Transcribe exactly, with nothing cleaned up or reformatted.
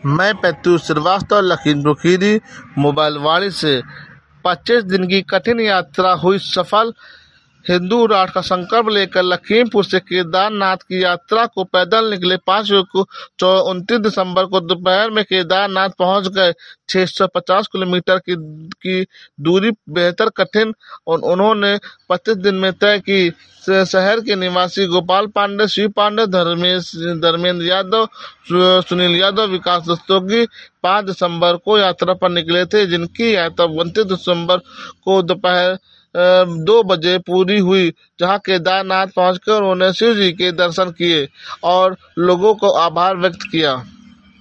मैं पैतु श्रीवास्तव, लखीमपुर खीरी, मोबाइलवाड़ी से। पच्चीस दिन की कठिन यात्रा हुई सफल। हिंदू राष्ट्र का संकल्प लेकर लखीमपुर से केदारनाथ की यात्रा को पैदल निकले पांच लोग उनतीस दिसंबर को दोपहर में केदारनाथ पहुंच गए। छह सौ पचास किलोमीटर की, की दूरी बेहतर कठिन और उन्होंने पच्चीस दिन में तय की। शहर के निवासी गोपाल पांडे, शिव पांडे, धर्मेश धर्मेंद्र यादव, सुनील यादव, विकास रस्तोगी पाँच दिसंबर को यात्रा पर निकले थे, जिनकी यात्रा उनतीस दिसंबर को दोपहर दो बजे पूरी हुई, जहां केदारनाथ पहुंचकर उन्होंने शिव जी के दर्शन किए और लोगों को आभार व्यक्त किया।